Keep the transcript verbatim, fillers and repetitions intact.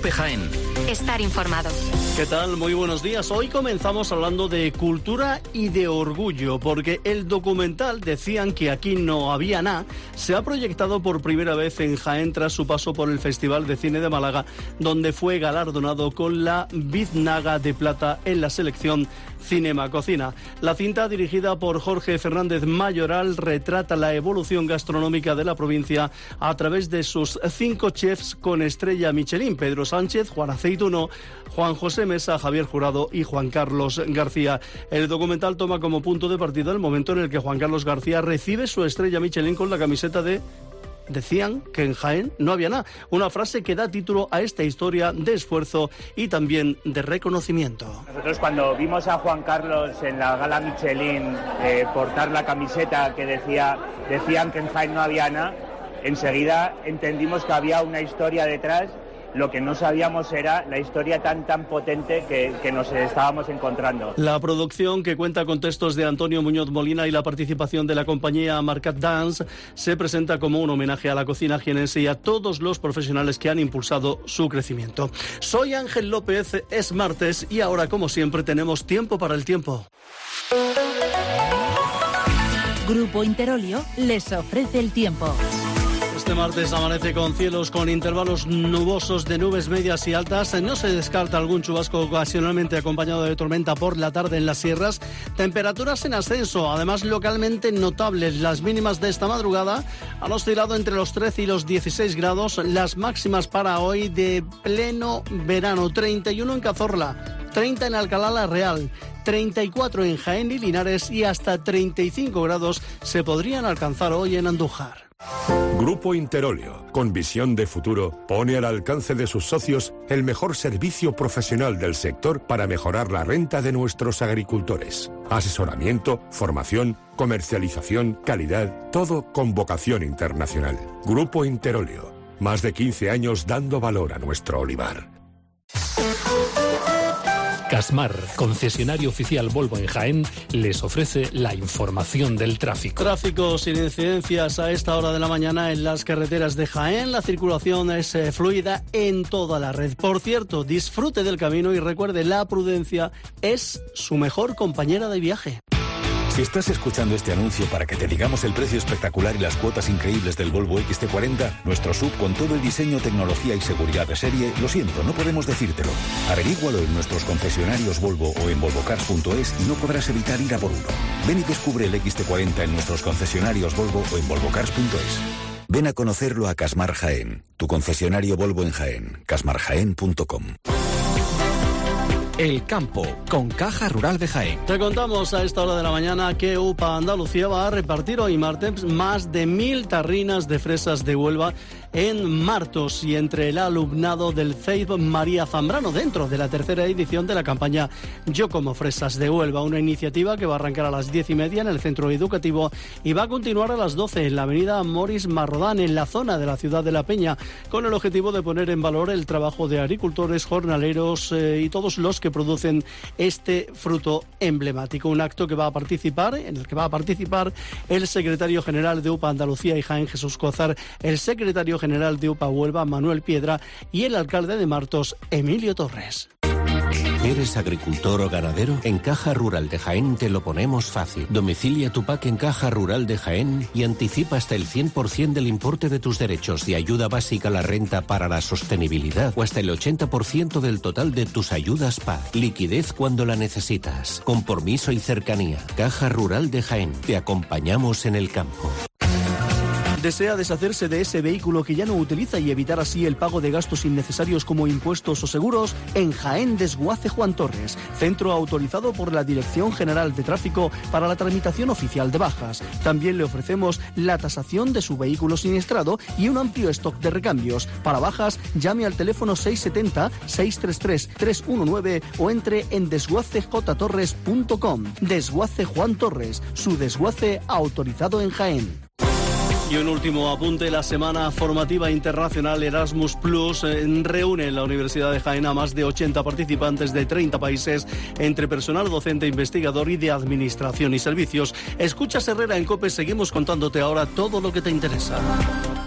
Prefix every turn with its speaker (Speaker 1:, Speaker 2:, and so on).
Speaker 1: COPE Jaén.
Speaker 2: Estar informado.
Speaker 3: ¿Qué tal? Muy buenos días. Hoy comenzamos hablando de cultura y de orgullo, porque el documental Decían que aquí no había nada se ha proyectado por primera vez en Jaén tras su paso por el Festival de Cine de Málaga, donde fue galardonado con la Biznaga de Plata en la selección Cinema Cocina. La cinta, dirigida por Jorge Fernández Mayoral, retrata la evolución gastronómica de la provincia a través de sus cinco chefs con estrella Michelin: Pedro Sánchez, Juan Aceituno, Juan José Mesa, Javier Jurado y Juan Carlos García. El documental toma como punto de partida el momento en el que Juan Carlos García recibe su estrella Michelin con la camiseta de Decían que en Jaén no había nada. Una frase que da título a esta historia de esfuerzo y también de reconocimiento.
Speaker 4: Nosotros, cuando vimos a Juan Carlos en la gala Michelin eh, portar la camiseta que decía Decían que en Jaén no había nada, enseguida entendimos que había una historia detrás. Lo que no sabíamos era la historia tan tan potente que, que nos estábamos encontrando.
Speaker 3: La producción, que cuenta con textos de Antonio Muñoz Molina y la participación de la compañía Marcat Dance, se presenta como un homenaje a la cocina jienense y a todos los profesionales que han impulsado su crecimiento. Soy Ángel López, es martes y ahora, como siempre, tenemos tiempo para el tiempo.
Speaker 5: Grupo Interolio les ofrece el tiempo.
Speaker 3: Este martes amanece con cielos con intervalos nubosos de nubes medias y altas. No se descarta algún chubasco ocasionalmente acompañado de tormenta por la tarde en las sierras. Temperaturas en ascenso, además localmente notables. Las mínimas de esta madrugada han oscilado entre los trece y los dieciséis grados. Las máximas para hoy de pleno verano: treinta y uno en Cazorla, treinta en Alcalá la Real, treinta y cuatro en Jaén y Linares y hasta treinta y cinco grados se podrían alcanzar hoy en Andújar.
Speaker 6: Grupo Interolio, con visión de futuro, pone al alcance de sus socios el mejor servicio profesional del sector para mejorar la renta de nuestros agricultores. Asesoramiento, formación, comercialización, calidad, todo con vocación internacional. Grupo Interolio, más de quince años dando valor a nuestro olivar.
Speaker 7: Casmar, concesionario oficial Volvo en Jaén, les ofrece la información del tráfico.
Speaker 3: Tráfico sin incidencias a esta hora de la mañana en las carreteras de Jaén. La circulación es eh, fluida en toda la red. Por cierto, disfrute del camino y recuerde, la prudencia es su mejor compañera de viaje.
Speaker 8: Si estás escuchando este anuncio para que te digamos el precio espectacular y las cuotas increíbles del Volvo X C cuarenta, nuestro sub con todo el diseño, tecnología y seguridad de serie, lo siento, no podemos decírtelo. Averígualo en nuestros concesionarios Volvo o en volvocars punto es y no podrás evitar ir a por uno. Ven y descubre el X C cuarenta en nuestros concesionarios Volvo o en volvocars punto es. Ven a conocerlo a Casmar Jaén, tu concesionario Volvo en Jaén, casmar jaén punto com.
Speaker 1: El campo, con Caja Rural de Jaén.
Speaker 3: Te contamos a esta hora de la mañana que UPA Andalucía va a repartir hoy martes más de mil tarrinas de fresas de Huelva en Martos y entre el alumnado del C E I P María Zambrano, dentro de la tercera edición de la campaña Yo como Fresas de Huelva, una iniciativa que va a arrancar a las diez y media en el centro educativo y va a continuar a las doce en la avenida Moris Marrodán, en la zona de la ciudad de La Peña, con el objetivo de poner en valor el trabajo de agricultores, jornaleros eh, y todos los que producen este fruto emblemático. Un acto que va a participar, en el que va a participar el secretario general de UPA Andalucía y Jaén, Jesús Cózar, el secretario general de UPA Huelva, Manuel Piedra, y el alcalde de Martos, Emilio Torres.
Speaker 9: ¿Eres agricultor o ganadero? En Caja Rural de Jaén te lo ponemos fácil. Domicilia tu P A C en Caja Rural de Jaén y anticipa hasta el cien por ciento del importe de tus derechos de ayuda básica a la renta para la sostenibilidad o hasta el ochenta por ciento del total de tus ayudas P A C. Liquidez cuando la necesitas. Compromiso y cercanía. Caja Rural de Jaén. Te acompañamos en el campo.
Speaker 3: ¿Desea deshacerse de ese vehículo que ya no utiliza y evitar así el pago de gastos innecesarios como impuestos o seguros? En Jaén Desguace Juan Torres, centro autorizado por la Dirección General de Tráfico para la tramitación oficial de bajas. También le ofrecemos la tasación de su vehículo siniestrado y un amplio stock de recambios. Para bajas, llame al teléfono seis siete cero, seis tres tres, tres uno nueve o entre en desguace j torres punto com. Desguace Juan Torres, su desguace autorizado en Jaén. Y un último apunte: la Semana Formativa Internacional Erasmus Plus eh, reúne en la Universidad de Jaén a más de ochenta participantes de treinta países, entre personal docente, investigador y de administración y servicios. Escuchas Herrera en COPE, seguimos contándote ahora todo lo que te interesa.